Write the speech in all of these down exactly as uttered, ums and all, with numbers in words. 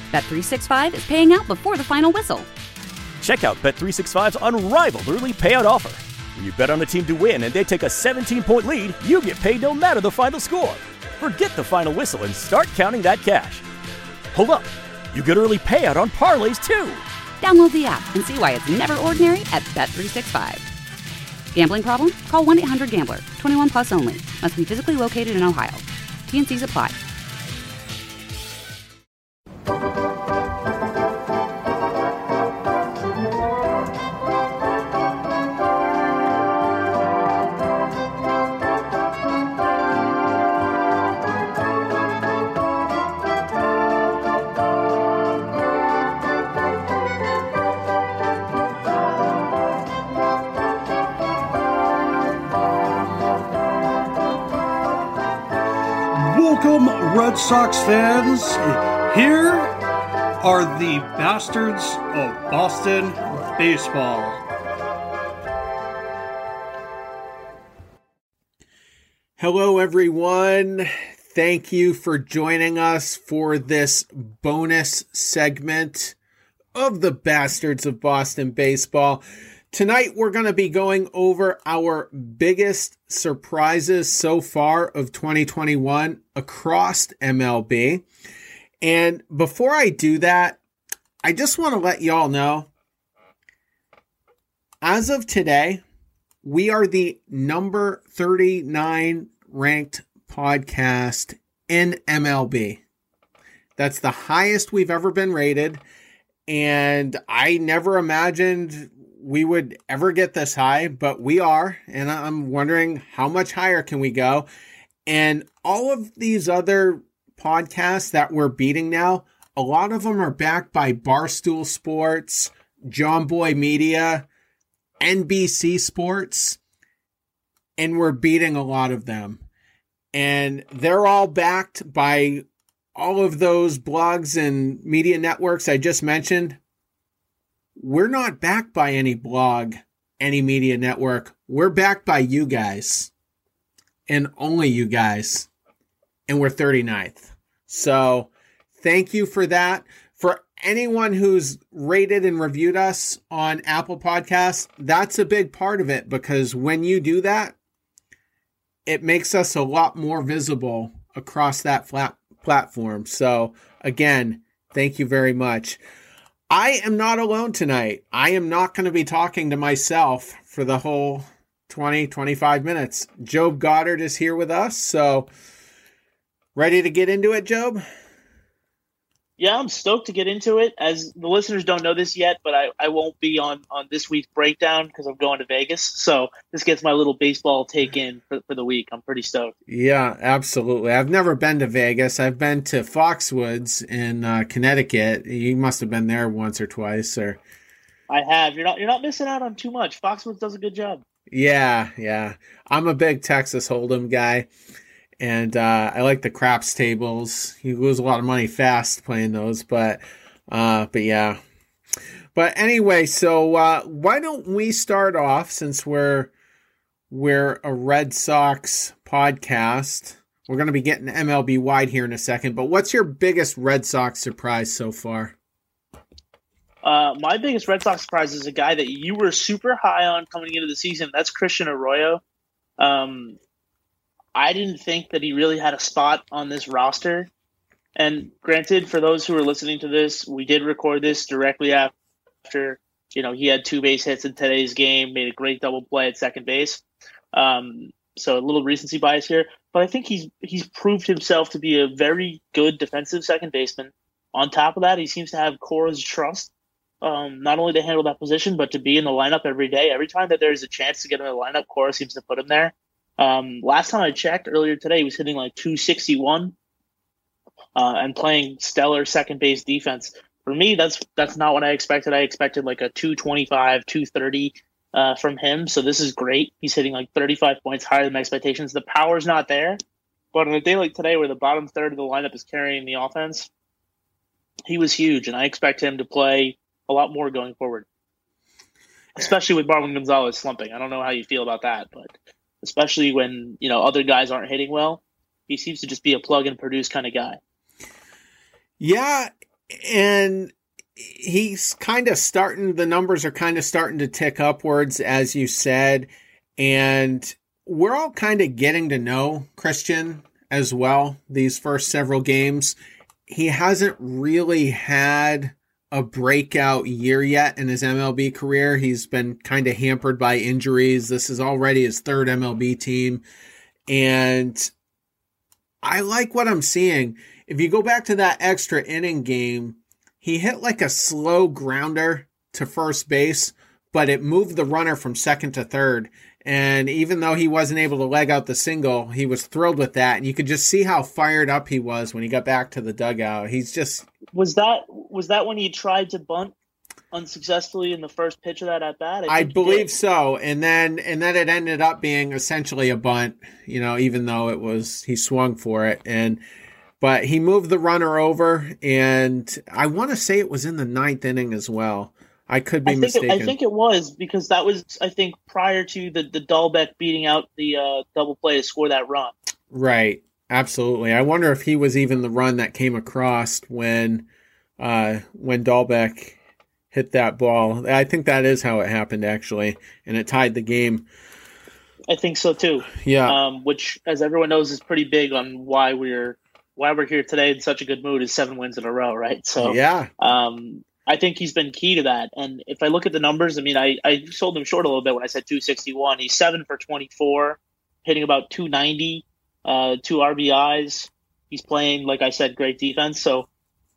Bet three sixty-five is paying out before the final whistle. Check out Bet three sixty-five's unrivaled early payout offer. When you bet on a team to win and they take a seventeen-point lead, you get paid no matter the final score. Forget the final whistle and start counting that cash. Hold up. You get early payout on parlays, too. Download the app and see why it's never ordinary at Bet three sixty-five. Gambling problem? Call one eight hundred gambler. twenty-one plus only. Must be physically located in Ohio. T and Cs apply. Red Sox fans, here are the Bastards of Boston Baseball. Hello, everyone. Thank you for joining us for this bonus segment of the Bastards of Boston Baseball. Tonight, we're going to be going over our biggest surprises so far of twenty twenty-one across M L B. And before I do that, I just want to let y'all know, as of today, we are the number thirty-nine ranked podcast in M L B. That's the highest we've ever been rated. And I never imagined we would ever get this high, but we are, and I'm wondering how much higher can we go. And all of these other podcasts that we're beating now, a lot of them are backed by Barstool Sports, John Boy Media, N B C Sports, and we're beating a lot of them. And they're all backed by all of those blogs and media networks I just mentioned. We're not backed by any blog, any media network. We're backed by you guys. And only you guys. And we're thirty-ninth. So thank you for that. For anyone who's rated and reviewed us on Apple Podcasts, that's a big part of it. Because when you do that, it makes us a lot more visible across that flat platform. So again, thank you very much. I am not alone tonight. I am not going to be talking to myself for the whole twenty, twenty-five minutes. Job Goddard is here with us. So ready to get into it, Job? Yeah, I'm stoked to get into it. As the listeners don't know this yet, but I, I won't be on, on this week's breakdown because I'm going to Vegas. So this gets my little baseball take in for, for the week. I'm pretty stoked. Yeah, absolutely. I've never been to Vegas. I've been to Foxwoods in uh, Connecticut. You must have been there once or twice. Or I have. You're not you're not missing out on too much. Foxwoods does a good job. Yeah, yeah. I'm a big Texas Hold'em guy. And uh, I like the craps tables. You lose a lot of money fast playing those, but uh, but yeah. But anyway, so uh, why don't we start off, since we're we're a Red Sox podcast? We're going to be getting M L B wide here in a second. But what's your biggest Red Sox surprise so far? Uh, my biggest Red Sox surprise is a guy that you were super high on coming into the season. That's Christian Arroyo. Um, I didn't think that he really had a spot on this roster. And granted, for those who are listening to this, we did record this directly after, you know, he had two base hits in today's game, made a great double play at second base. Um, so a little recency bias here. But I think he's he's proved himself to be a very good defensive second baseman. On top of that, he seems to have Cora's trust, um, not only to handle that position, but to be in the lineup every day. Every time that there's a chance to get him in the lineup, Cora seems to put him there. Um, last time I checked earlier today, he was hitting like two sixty-one uh, and playing stellar second base defense. For me, that's that's not what I expected. I expected like a two twenty-five, two thirty uh, from him. So this is great. He's hitting like thirty-five points higher than my expectations. The power's not there, but on a day like today where the bottom third of the lineup is carrying the offense, he was huge, and I expect him to play a lot more going forward, especially with Marwin Gonzalez slumping. I don't know how you feel about that, but especially when, you know, other guys aren't hitting well, he seems to just be a plug and produce kind of guy. Yeah, And he's kind of starting, the numbers are kind of starting to tick upwards, as you said. And we're all kind of getting to know Christian as well these first several games. He hasn't really had a breakout year yet in his M L B career. He's been kind of hampered by injuries. This is already his third M L B team. And I like what I'm seeing. If you go back to that extra inning game, he hit like a slow grounder to first base, but it moved the runner from second to third. And even though he wasn't able to leg out the single, he was thrilled with that. And you could just see how fired up he was when he got back to the dugout. He's just... Was that was that when he tried to bunt unsuccessfully in the first pitch of that at bat? I, I believe so. And then and then it ended up being essentially a bunt, you know, even though it was, he swung for it. And but he moved the runner over, and I want to say it was in the ninth inning as well. I could be I think mistaken. It, I think it was, because that was, I think, prior to the, the Dahlbeck beating out the uh, double play to score that run. Right. Absolutely. I wonder if he was even the run that came across when uh, when Dahlbeck hit that ball. I think that is how it happened, actually, and it tied the game. I think so too. Yeah. Um, which, as everyone knows, is pretty big on why we're why we're here today in such a good mood. Is seven wins in a row, right? So yeah. Um, I think he's been key to that. And if I look at the numbers, I mean, I, I sold him short a little bit when I said two sixty-one. He's seven for twenty-four, hitting about two ninety. Uh, two R B Is. He's playing, like I said, great defense. So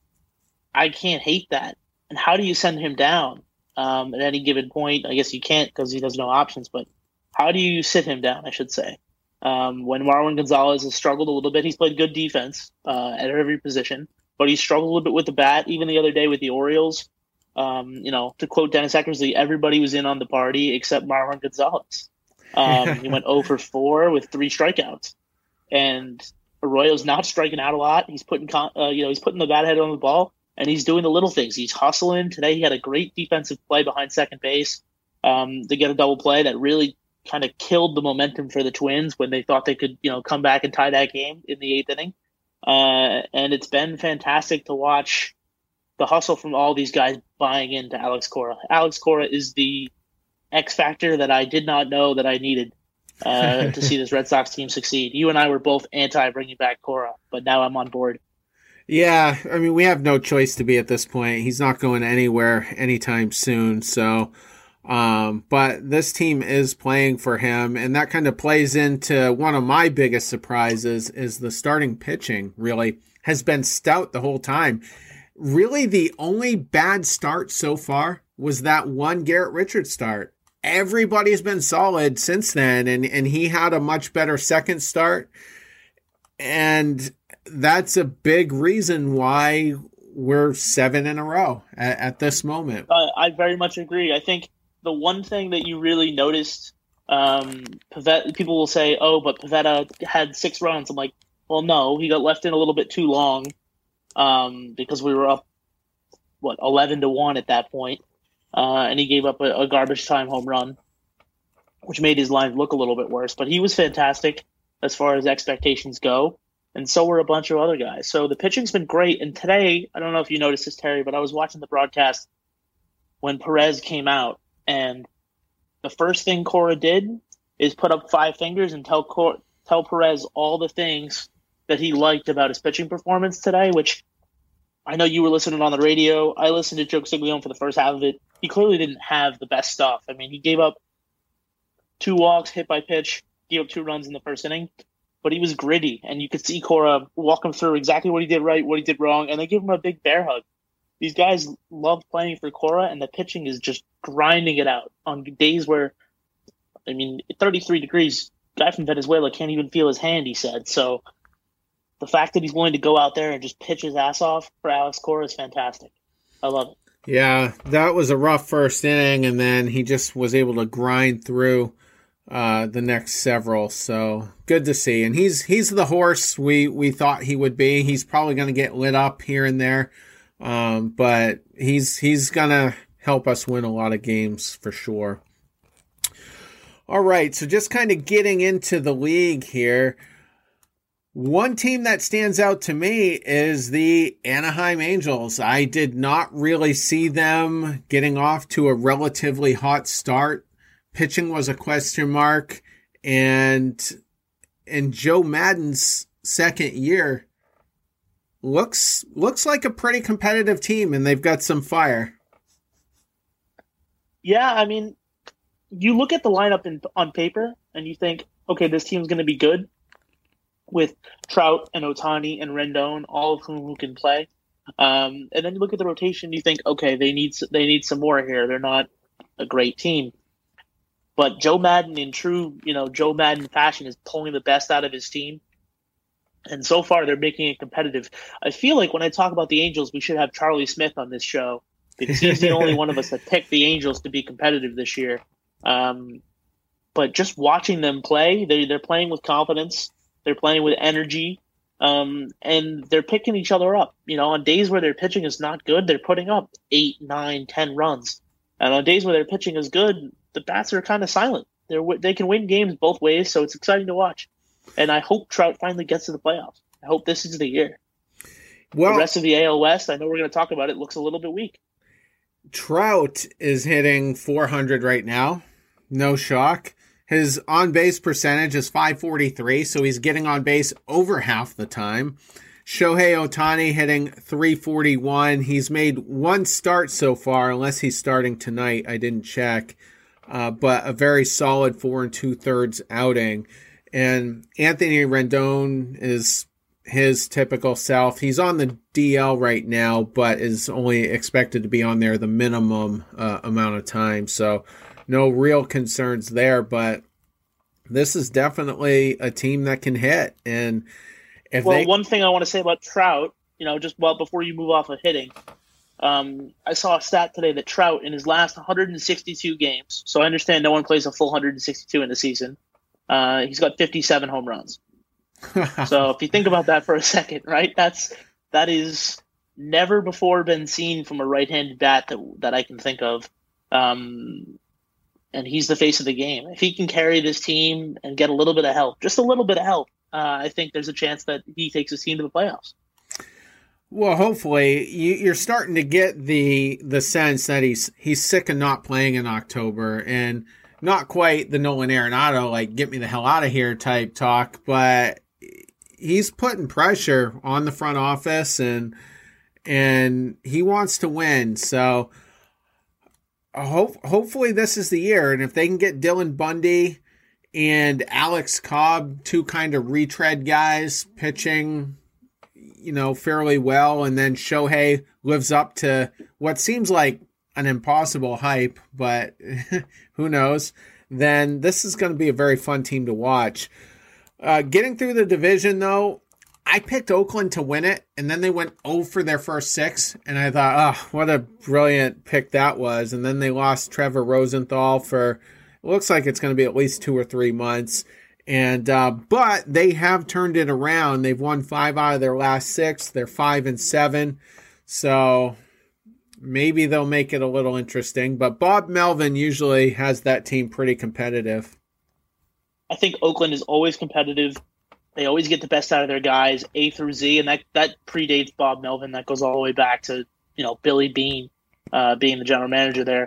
I can't hate that. And how do you send him down um, at any given point? I guess you can't because he has no options. But how do you sit him down, I should say? Um, when Marwin Gonzalez has struggled a little bit, he's played good defense uh, at every position. But he struggled a little bit with the bat. Even the other day with the Orioles, um, you know, to quote Dennis Eckersley, everybody was in on the party except Marwin Gonzalez. Um, he went zero for four with three strikeouts. And Arroyo's not striking out a lot. He's putting, uh, you know, he's putting the bat head on the ball, and he's doing the little things. He's hustling. Today he had a great defensive play behind second base um, to get a double play that really kind of killed the momentum for the Twins when they thought they could, you know, come back and tie that game in the eighth inning. Uh, and it's been fantastic to watch the hustle from all these guys buying into Alex Cora. Alex Cora is the X factor that I did not know that I needed. uh, to see this Red Sox team succeed. You and I were both anti bringing back Cora, but now I'm on board. Yeah, I mean, we have no choice to be at this point. He's not going anywhere anytime soon. So, um, but this team is playing for him, and that kind of plays into one of my biggest surprises is the starting pitching really has been stout the whole time. Really, the only bad start so far was that one Garrett Richards start. Everybody's been solid since then, and, and he had a much better second start. And that's a big reason why we're seven in a row at, at this moment. Uh, I very much agree. I think the one thing that you really noticed, um, Pivetta, people will say, oh, but Pivetta had six runs. I'm like, well, no, he got left in a little bit too long um, because we were up, what, eleven to one at that point. Uh, and he gave up a, a garbage time home run, which made his line look a little bit worse. But he was fantastic as far as expectations go, and so were a bunch of other guys. So the pitching's been great. And today, I don't know if you noticed this, Terry, but I was watching the broadcast when Perez came out, and the first thing Cora did is put up five fingers and tell Cor- tell Perez all the things that he liked about his pitching performance today, which I know you were listening on the radio. I listened to Joe Castiglione for the first half of it. He clearly didn't have the best stuff. I mean, he gave up two walks, hit by pitch, gave up two runs in the first inning, but he was gritty, and you could see Cora walk him through exactly what he did right, what he did wrong, and they give him a big bear hug. These guys love playing for Cora, and the pitching is just grinding it out on days where, I mean, thirty-three degrees, guy from Venezuela can't even feel his hand, he said. So the fact that he's willing to go out there and just pitch his ass off for Alex Cora is fantastic. I love it. Yeah, that was a rough first inning, and then he just was able to grind through uh, the next several. So good to see. And he's he's the horse we, we thought he would be. He's probably going to get lit up here and there, um, but he's he's going to help us win a lot of games for sure. All right, so just kind of getting into the league here. One team that stands out to me is the Anaheim Angels. I did not really see them getting off to a relatively hot start. Pitching was a question mark, and in Joe Maddon's second year, looks looks like a pretty competitive team, and they've got some fire. Yeah, I mean, you look at the lineup in, on paper, and you think, okay, this team's going to be good, with Trout and Ohtani and Rendon, all of whom who can play. Um, and then you look at the rotation, you think, okay, they need they need some more here. They're not a great team. But Joe Maddon, in true, you know, Joe Maddon fashion, is pulling the best out of his team. And so far, they're making it competitive. I feel like when I talk about the Angels, we should have Charlie Smith on this show, because he's the only one of us that picked the Angels to be competitive this year. Um, but just watching them play, they they're playing with confidence. They're playing with energy, um, and they're picking each other up. You know, on days where their pitching is not good, they're putting up eight, nine, ten runs. And on days where their pitching is good, the bats are kind of silent. They're they can win games both ways, so it's exciting to watch. And I hope Trout finally gets to the playoffs. I hope this is the year. Well, the rest of the A L West, I know we're going to talk about it, looks a little bit weak. Trout is hitting four hundred right now. No shock. His on-base percentage is five forty-three, so he's getting on base over half the time. Shohei Ohtani hitting three forty-one. He's made one start so far, unless he's starting tonight. I didn't check. Uh, but a very solid four and two-thirds outing. And Anthony Rendon is his typical self. He's on the D L right now, but is only expected to be on there the minimum uh, amount of time. So no real concerns there, but this is definitely a team that can hit. And if well, they... one thing I want to say about Trout, you know, just well before you move off of hitting, um, I saw a stat today that Trout in his last one hundred sixty-two games, so I understand no one plays a full one hundred sixty-two in a season, uh, he's got fifty-seven home runs. So if you think about that for a second, right, that's that is never before been seen from a right-handed bat that that I can think of. Um, and he's the face of the game. If he can carry this team and get a little bit of help, just a little bit of help, uh, I think there's a chance that he takes his team to the playoffs. Well, hopefully you, you're starting to get the the sense that he's he's sick of not playing in October, and not quite the Nolan Arenado, like get me the hell out of here type talk, but he's putting pressure on the front office, and and he wants to win. So hope, hopefully this is the year. And if they can get Dylan Bundy and Alex Cobb, two kind of retread guys pitching, you know, fairly well, and then Shohei lives up to what seems like an impossible hype, but who knows, then this is going to be a very fun team to watch. Uh, getting through the division, though, I picked Oakland to win it, and then they went oh for their first six, and I thought, oh, what a brilliant pick that was. And then they lost Trevor Rosenthal for, it looks like it's going to be at least two or three months. And uh, but they have turned it around. They've won five out of their last six. They're five and seven. So maybe they'll make it a little interesting. But Bob Melvin usually has that team pretty competitive. I think Oakland is always competitive. They always get the best out of their guys, A through Z, and that, that predates Bob Melvin. That goes all the way back to, you know, Billy Beane uh, being the general manager there.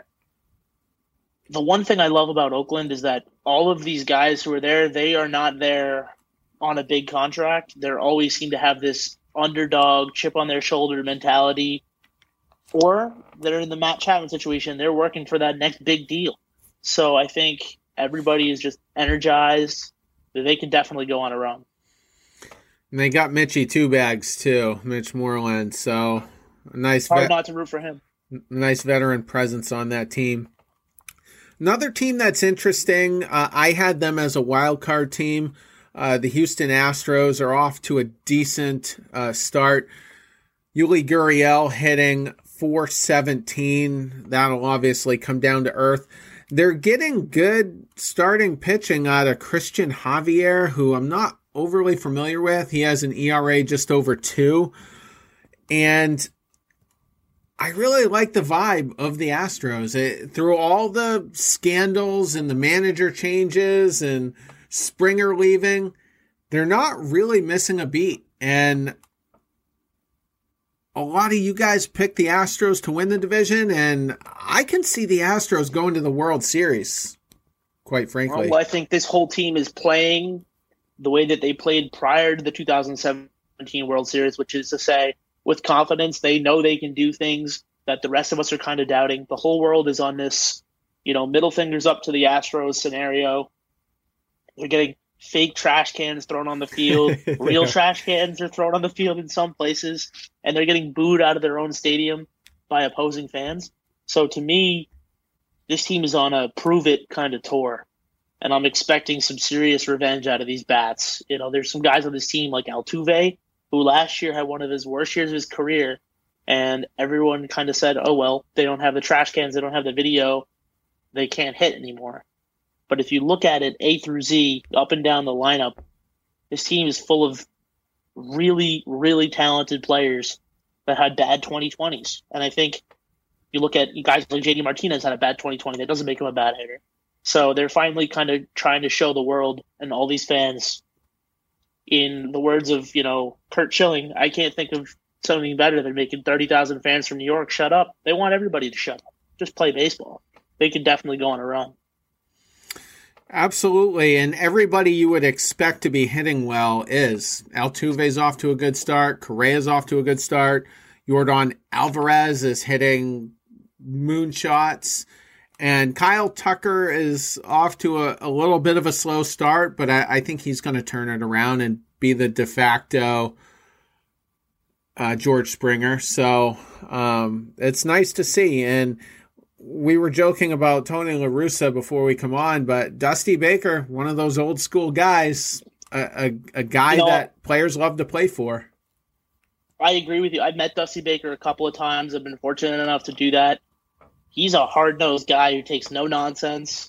The one thing I love about Oakland is that all of these guys who are there, they are not there on a big contract. They always seem to have this underdog, chip on their shoulder mentality, or they're in the Matt Chapman situation. They're working for that next big deal. So I think everybody is just energized. They can definitely go on a run. And they got Mitchie Two Bags too, Mitch Moreland. So a nice, hard vet- not to root for him. Nice veteran presence on that team. Another team that's interesting, uh, I had them as a wild card team. Uh, the Houston Astros are off to a decent uh, start. Yuli Gurriel hitting four seventeen. That'll obviously come down to earth. They're getting good starting pitching out of Christian Javier, who I'm not overly familiar with. He has an E R A just over two. And I really like the vibe of the Astros. It, through all the scandals and the manager changes and Springer leaving, they're not really missing a beat. And a lot of you guys picked the Astros to win the division, and I can see the Astros going to the World Series, quite frankly. Well, I think this whole team is playing the way that they played prior to the two thousand seventeen World Series, which is to say, with confidence, they know they can do things that the rest of us are kind of doubting. The whole world is on this, you know, middle fingers up to the Astros scenario. They're getting fake trash cans thrown on the field. Real yeah. trash cans are thrown on the field in some places, and they're getting booed out of their own stadium by opposing fans. So to me, this team is on a prove it kind of tour, and I'm expecting some serious revenge out of these bats. You know, there's some guys on this team like Altuve, who last year had one of his worst years of his career, and everyone kind of said, oh, well, they don't have the trash cans, they don't have the video, they can't hit anymore. But if you look at it A through Z, up and down the lineup, this team is full of really, really talented players that had bad twenty twenties. And I think you look at guys like J D Martinez had a bad twenty twenty. That doesn't make him a bad hitter. So they're finally kind of trying to show the world and all these fans, in the words of, you know, Curt Schilling, I can't think of something better than making thirty thousand fans from New York shut up. They want everybody to shut up. Just play baseball. They can definitely go on a run. Absolutely, and everybody you would expect to be hitting well is. Altuve's off to a good start. Correa's off to a good start. Yordan Alvarez is hitting moonshots. And Kyle Tucker is off to a, a little bit of a slow start, but I, I think he's going to turn it around and be the de facto uh, George Springer. So um, it's nice to see. And we were joking about Tony La Russa before we come on, but Dusty Baker, one of those old school guys, a, a, a guy you know, that players love to play for. I agree with you. I've met Dusty Baker a couple of times. I've been fortunate enough to do that. He's a hard-nosed guy who takes no nonsense.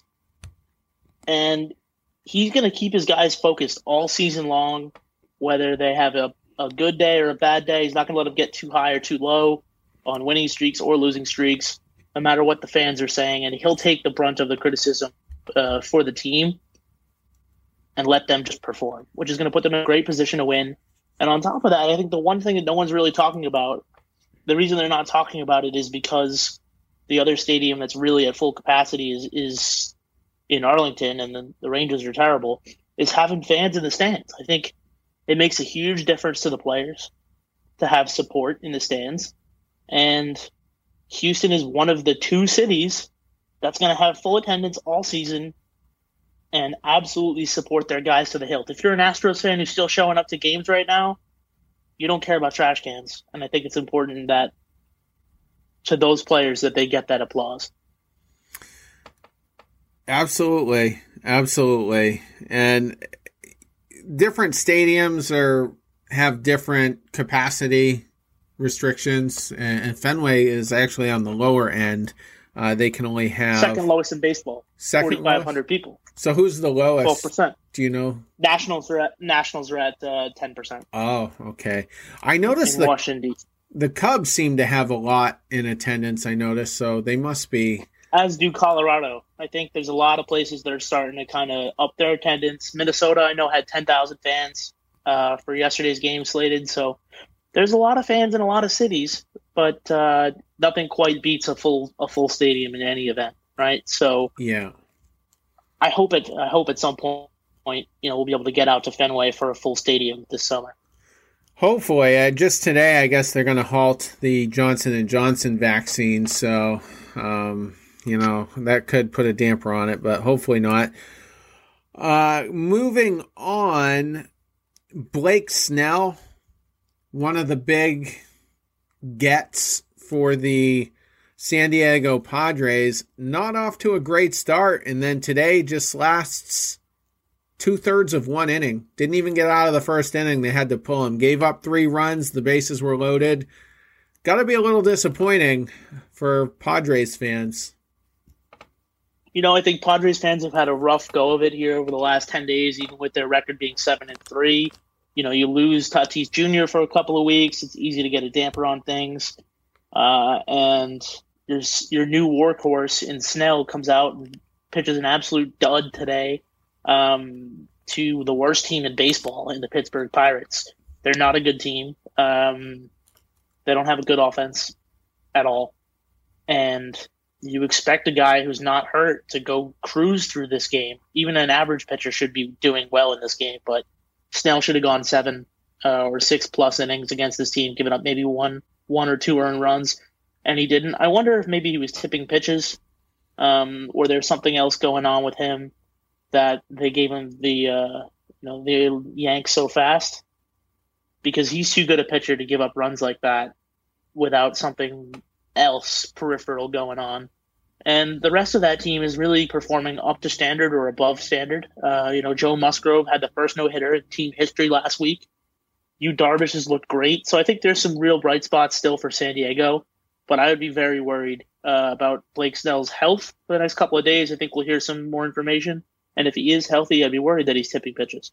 And he's going to keep his guys focused all season long, whether they have a, a good day or a bad day. He's not going to let them get too high or too low on winning streaks or losing streaks, no matter what the fans are saying. And he'll take the brunt of the criticism uh, for the team and let them just perform, which is going to put them in a great position to win. And on top of that, I think the one thing that no one's really talking about, the reason they're not talking about it is because the other stadium that's really at full capacity is, is in Arlington, and the, the Rangers are terrible, is having fans in the stands. I think it makes a huge difference to the players to have support in the stands. And Houston is one of the two cities that's going to have full attendance all season and absolutely support their guys to the hilt. If you're an Astros fan who's still showing up to games right now, you don't care about trash cans. And I think it's important that to those players that they get that applause. Absolutely. Absolutely. And different stadiums are have different capacity restrictions, and Fenway is actually on the lower end. Uh, they can only have second lowest in baseball. forty-five hundred people. So who's the lowest? twelve percent. Do you know? Nationals are at Nationals are at uh, ten percent. Oh, okay. I noticed in the Washington D C the Cubs seem to have a lot in attendance. I noticed, so they must be. As do Colorado. I think there's a lot of places that are starting to kind of up their attendance. Minnesota, I know, had ten thousand fans uh, for yesterday's game slated. So there's a lot of fans in a lot of cities, but uh, nothing quite beats a full a full stadium in any event, right? So yeah, I hope it. I hope at some point, you know, we'll be able to get out to Fenway for a full stadium this summer. Hopefully. Uh, just today, I guess they're going to halt the Johnson and Johnson vaccine, so um, you know that could put a damper on it, but hopefully not. Uh, moving on, Blake Snell, one of the big gets for the San Diego Padres, not off to a great start, and then today just lasts two-thirds of one inning. Didn't even get out of the first inning. They had to pull him. Gave up three runs. The bases were loaded. Got to be a little disappointing for Padres fans. You know, I think Padres fans have had a rough go of it here over the last ten days, even with their record being seven and three. You know, you lose Tatis Junior for a couple of weeks. It's easy to get a damper on things. Uh, and your, your new workhorse in Snell comes out and pitches an absolute dud today. Um, to the worst team in baseball in the Pittsburgh Pirates. They're not a good team. Um, they don't have a good offense at all. And you expect a guy who's not hurt to go cruise through this game. Even an average pitcher should be doing well in this game, but Snell should have gone seven uh, or six plus innings against this team, giving up maybe one, one or two earned runs, and he didn't. I wonder if maybe he was tipping pitches, um, or there's something else going on with him that they gave him the uh, you know the yank so fast, because he's too good a pitcher to give up runs like that without something else peripheral going on. And the rest of that team is really performing up to standard or above standard. Uh, you know, Joe Musgrove had the first no-hitter in team history last week. Yu Darvish has looked great. So I think there's some real bright spots still for San Diego. But I would be very worried uh, about Blake Snell's health for the next couple of days. I think we'll hear some more information. And if he is healthy, I'd be worried that he's tipping pitches.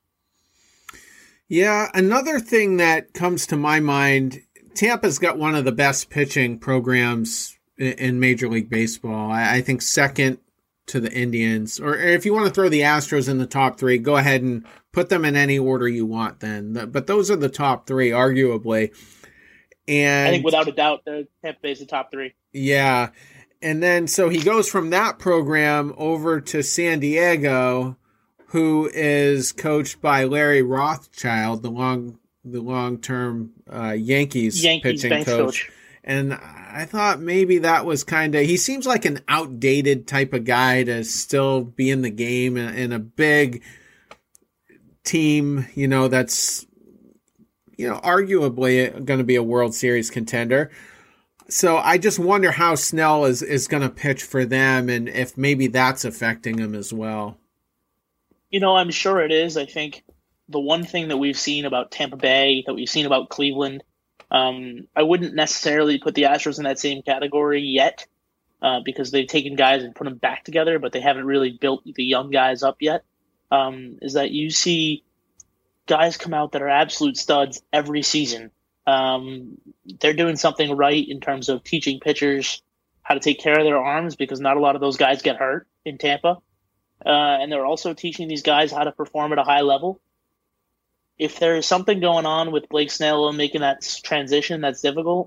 Yeah, another thing that comes to my mind, Tampa's got one of the best pitching programs in Major League Baseball. I think second to the Indians. Or if you want to throw the Astros in the top three, go ahead and put them in any order you want then. But those are the top three, arguably. And I think without a doubt, the Tampa Bay is the top three. Yeah. And then so he goes from that program over to San Diego, who is coached by Larry Rothschild, the long the long-term uh, Yankees, Yankees pitching coach. coach. And I thought maybe that was kind of, he seems like an outdated type of guy to still be in the game in, in a big team, you know, that's, you know, arguably going to be a World Series contender. So I just wonder how Snell is, is going to pitch for them and if maybe that's affecting him as well. You know, I'm sure it is. I think the one thing that we've seen about Tampa Bay, that we've seen about Cleveland, um, I wouldn't necessarily put the Astros in that same category yet uh, because they've taken guys and put them back together, but they haven't really built the young guys up yet, um, is that you see guys come out that are absolute studs every season. Um, they're doing something right in terms of teaching pitchers how to take care of their arms because not a lot of those guys get hurt in Tampa. Uh, and they're also teaching these guys how to perform at a high level. If there's something going on with Blake Snell and making that transition that's difficult,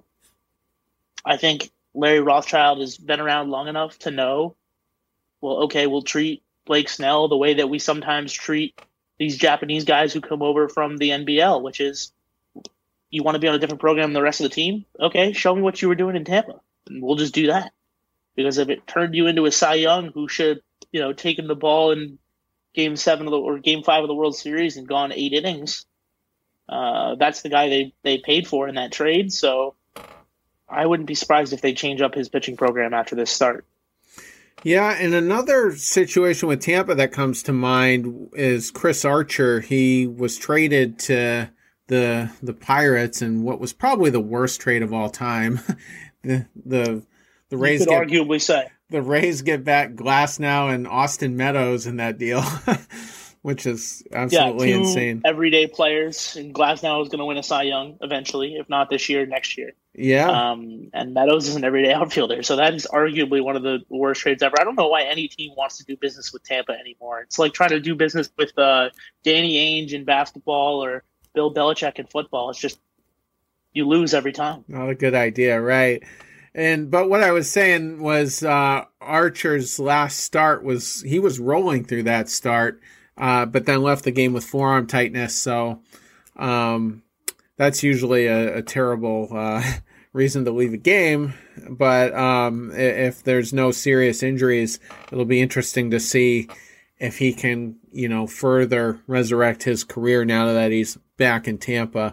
I think Larry Rothschild has been around long enough to know, well, okay, we'll treat Blake Snell the way that we sometimes treat these Japanese guys who come over from the N B L, which is, you want to be on a different program than the rest of the team? Okay, show me what you were doing in Tampa, and we'll just do that. Because if it turned you into a Cy Young who should, you know, taken the ball in Game Seven of the or Game Five of the World Series and gone eight innings, uh, that's the guy they they paid for in that trade. So I wouldn't be surprised if they change up his pitching program after this start. Yeah, and another situation with Tampa that comes to mind is Chris Archer. He was traded to the the Pirates in what was probably the worst trade of all time. the the the Rays you could get, arguably say the Rays get back Glasnow and Austin Meadows in that deal, which is absolutely yeah, two insane. Everyday players, and Glasnow is going to win a Cy Young eventually, if not this year, next year. Yeah. Um, and Meadows is an everyday outfielder, so that is arguably one of the worst trades ever. I don't know why any team wants to do business with Tampa anymore. It's like trying to do business with uh, Danny Ainge in basketball or Bill Belichick in football. It's just you lose every time. Not a good idea, right? And but what I was saying was uh, Archer's last start was he was rolling through that start, uh, but then left the game with forearm tightness. So um, that's usually a, a terrible uh, reason to leave a game. But um, if there's no serious injuries, it'll be interesting to see if he can, you know, further resurrect his career now that he's back in Tampa.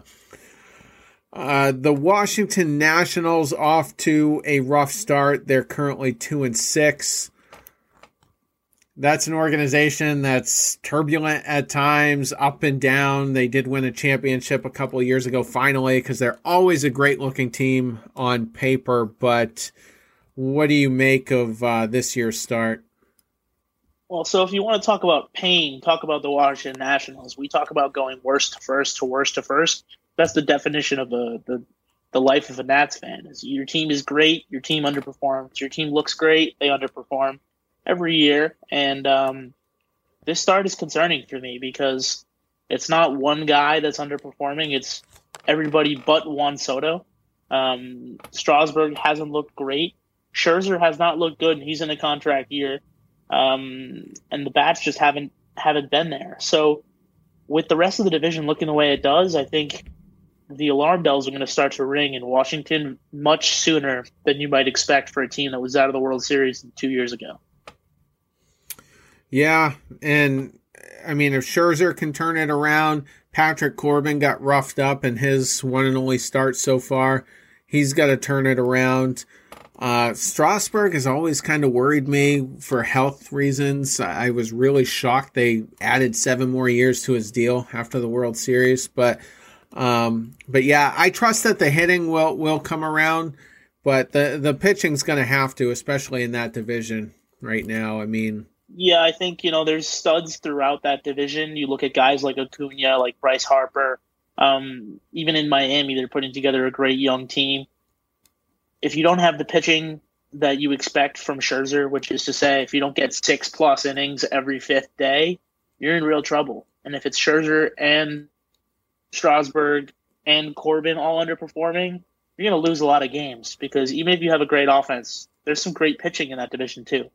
Uh, the Washington Nationals off to a rough start. They're currently two and six. That's an organization that's turbulent at times, up and down. They did win a championship a couple of years ago, finally, because they're always a great-looking team on paper. But what do you make of uh, this year's start? Well, so if you want to talk about pain, talk about the Washington Nationals. We talk about going worst to first to worst to first. That's the definition of the, the the life of a Nats fan. Is your team is great, your team underperforms. Your team looks great, they underperform every year. And um, this start is concerning for me because it's not one guy that's underperforming. It's everybody but Juan Soto. Um, Strasburg hasn't looked great. Scherzer has not looked good, and he's in a contract year. Um, and the bats just haven't haven't been there. So with the rest of the division looking the way it does, I think the alarm bells are going to start to ring in Washington much sooner than you might expect for a team that was out of the World Series two years ago. Yeah, and I mean, if Scherzer can turn it around, Patrick Corbin got roughed up in his one and only start so far. He's got to turn it around. Uh, Strasburg has always kind of worried me for health reasons. I was really shocked they added seven more years to his deal after the World Series. But, um, but yeah, I trust that the hitting will, will come around, but the, the pitching's going to have to, especially in that division right now. I mean, yeah, I think, you know, there's studs throughout that division. You look at guys like Acuna, like Bryce Harper. Um, even in Miami, they're putting together a great young team. If you don't have the pitching that you expect from Scherzer, which is to say, if you don't get six plus innings every fifth day, you're in real trouble. And if it's Scherzer and Strasburg and Corbin all underperforming, you're going to lose a lot of games because even if you have a great offense, there's some great pitching in that division too.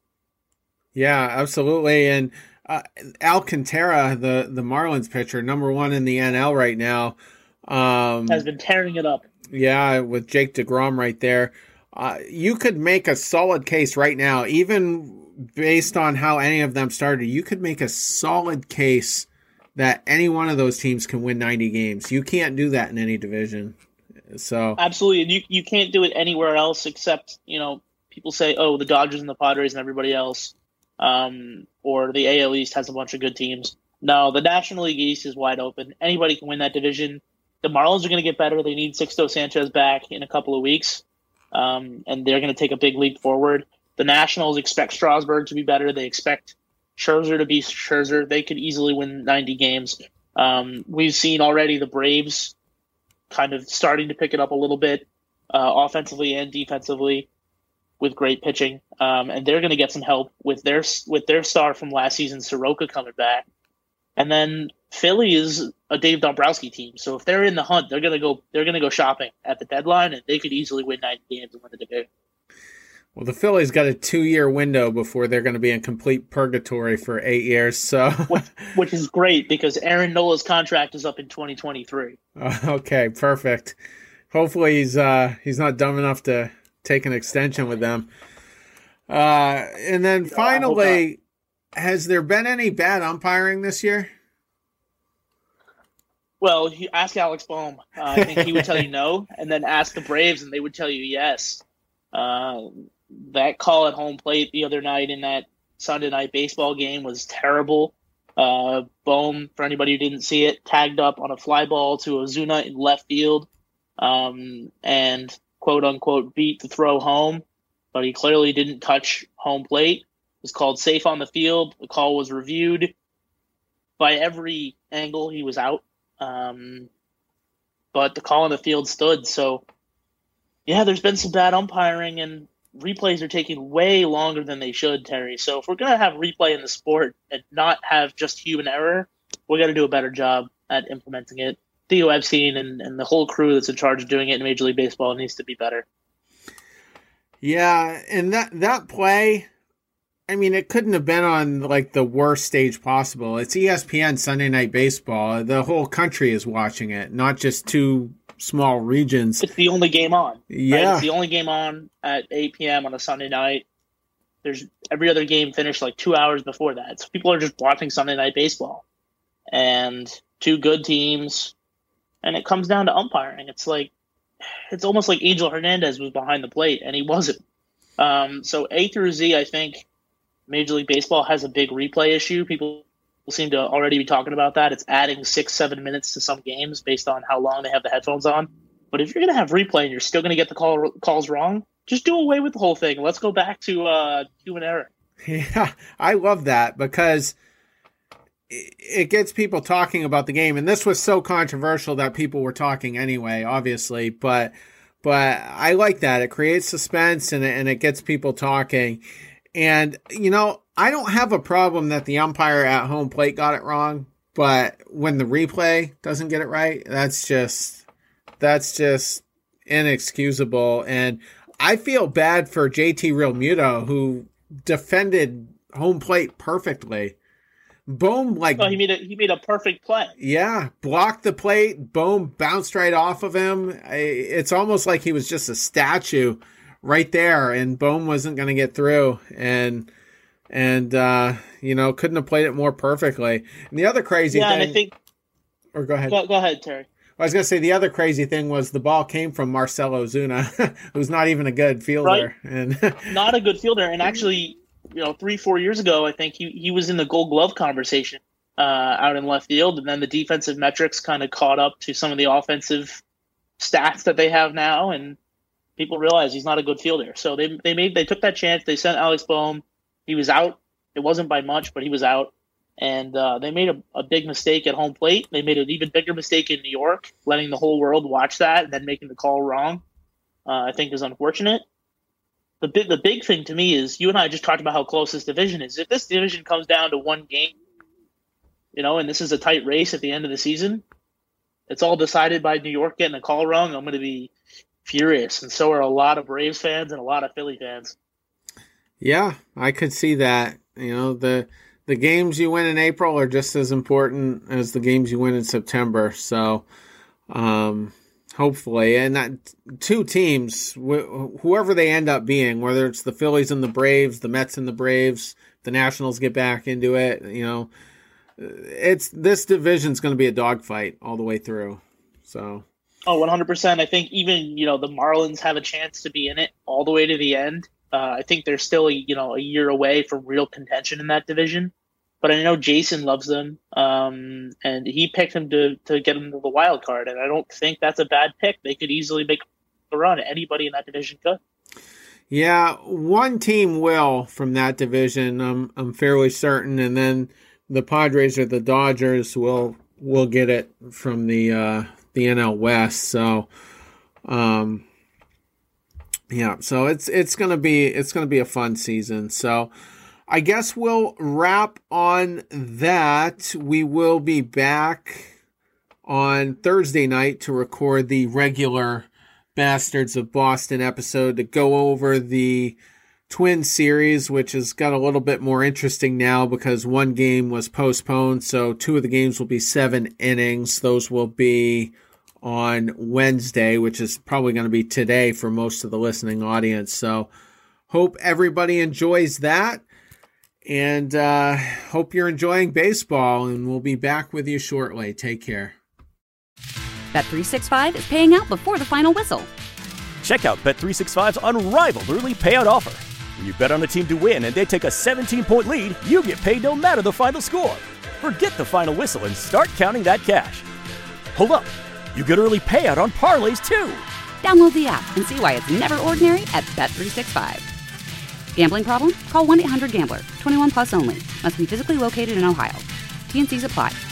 Yeah, absolutely. And uh, Alcantara, the, the Marlins pitcher, number one in the N L right now, um, has been tearing it up. Yeah, with Jake DeGrom right there. Uh, you could make a solid case right now, even based on how any of them started. You could make a solid case that any one of those teams can win ninety games. You can't do that in any division. So absolutely, and you you can't do it anywhere else except, you know, people say, oh, the Dodgers and the Padres and everybody else, um, or the A L East has a bunch of good teams. No, the National League East is wide open. Anybody can win that division. The Marlins are going to get better. They need Sixto Sanchez back in a couple of weeks, um, and they're going to take a big leap forward. The Nationals expect Strasburg to be better. They expect Scherzer to be Scherzer. They could easily win ninety games. Um, we've seen already the Braves kind of starting to pick it up a little bit, uh, offensively and defensively, with great pitching, um, and they're going to get some help with their with their star from last season, Soroka, coming back. And then Philly is a Dave Dombrowski team, so if they're in the hunt, they're gonna go. They're gonna go shopping at the deadline, and they could easily win ninety games and win the division. Well, the Phillies got a two-year window before they're going to be in complete purgatory for eight years. So, which, which is great because Aaron Nola's contract is up in twenty twenty-three. Okay, perfect. Hopefully, he's uh, he's not dumb enough to take an extension with them. Uh, and then no, finally. Has there been any bad umpiring this year? Well, you ask Alex Bohm. Uh, I think he would tell you no, and then ask the Braves, and they would tell you yes. Uh, that call at home plate the other night in that Sunday night baseball game was terrible. Uh, Bohm, for anybody who didn't see it, tagged up on a fly ball to Ozuna in left field, um, and quote-unquote beat the throw home, but he clearly didn't touch home plate. Was called safe on the field. The call was reviewed. By every angle, he was out. Um, but the call on the field stood. So, yeah, there's been some bad umpiring, and replays are taking way longer than they should, Terry. So if we're going to have replay in the sport and not have just human error, we got to do a better job at implementing it. Theo Epstein and, and the whole crew that's in charge of doing it in Major League Baseball needs to be better. Yeah, and that that play... I mean, it couldn't have been on, like, the worst stage possible. It's E S P N Sunday Night Baseball. The whole country is watching it, not just two small regions. It's the only game on. Yeah. Right? It's the only game on at eight p.m. on a Sunday night. There's every other game finished, like, two hours before that. So people are just watching Sunday Night Baseball. And two good teams. And it comes down to umpiring. It's like, it's almost like Angel Hernandez was behind the plate, and he wasn't. Um, so A through Z, I think, Major League Baseball has a big replay issue. People seem to already be talking about that. It's adding six, seven minutes to some games based on how long they have the headphones on. But if you're going to have replay and you're still going to get the call, calls wrong, just do away with the whole thing. Let's go back to uh, human error. Yeah, I love that because it gets people talking about the game. And this was so controversial that people were talking anyway, obviously. But but I like that. It creates suspense and it, and it gets people talking. And, you know, I don't have a problem that the umpire at home plate got it wrong, but when the replay doesn't get it right, that's just that's just inexcusable. And I feel bad for J T Realmuto, who defended home plate perfectly. Bohm, like well, he made a he made a perfect play. Yeah, blocked the plate. Bohm bounced right off of him. It's almost like he was just a statue right there, and Bohm wasn't going to get through. And and uh, you know, couldn't have played it more perfectly. And the other crazy yeah, thing, and I think, or go ahead, go, go ahead, Terry. I was going to say the other crazy thing was the ball came from Marcell Ozuna, who's not even a good fielder, right. and not a good fielder. And actually, you know, three, four years ago, I think he, he was in the Gold Glove conversation uh, out in left field, and then the defensive metrics kind of caught up to some of the offensive stats that they have now, and people realize he's not a good fielder. So they they made they took that chance. They sent Alex Bohm. He was out. It wasn't by much, but he was out. And uh, they made a, a big mistake at home plate. They made an even bigger mistake in New York, letting the whole world watch that and then making the call wrong. Uh, I think is unfortunate. The big, the big thing to me is you and I just talked about how close this division is. If this division comes down to one game, you know, and this is a tight race at the end of the season, it's all decided by New York getting a call wrong. I'm going to be furious, and so are a lot of Braves fans and a lot of Philly fans. Yeah, I could see that. You know, the the games you win in April are just as important as the games you win in September. So, um, hopefully, and that two teams, wh- whoever they end up being, whether it's the Phillies and the Braves, the Mets and the Braves, the Nationals get back into it, you know, it's this division's going to be a dogfight all the way through. So, oh, one hundred percent. I think even, you know, the Marlins have a chance to be in it all the way to the end. Uh, I think they're still, you know, a year away from real contention in that division. But I know Jason loves them, um, and he picked him to, to get him to the wild card, and I don't think that's a bad pick. They could easily make a run. Anybody in that division could. Yeah, one team will from that division, I'm, I'm fairly certain, and then the Padres or the Dodgers will will get it from the uh, the N L West. So, um, yeah, so it's it's gonna be it's gonna be a fun season. So, I guess we'll wrap on that. We will be back on Thursday night to record the regular Bastards of Boston episode to go over the Twin series, which has got a little bit more interesting now because one game was postponed. So two of the games will be seven innings. Those will be on Wednesday, which is probably going to be today for most of the listening audience. So hope everybody enjoys that. And uh, hope you're enjoying baseball, and we'll be back with you shortly. Take care. Bet three sixty-five is paying out before the final whistle. Check out Bet three sixty-five's unrivaled early payout offer. When you bet on a team to win and they take a seventeen-point lead, you get paid no matter the final score. Forget the final whistle and start counting that cash. Hold up. You get early payout on parlays, too. Download the app and see why it's never ordinary at Bet three sixty-five. Gambling problem? Call one eight hundred gambler. twenty-one plus only. Must be physically located in Ohio. T and C's apply.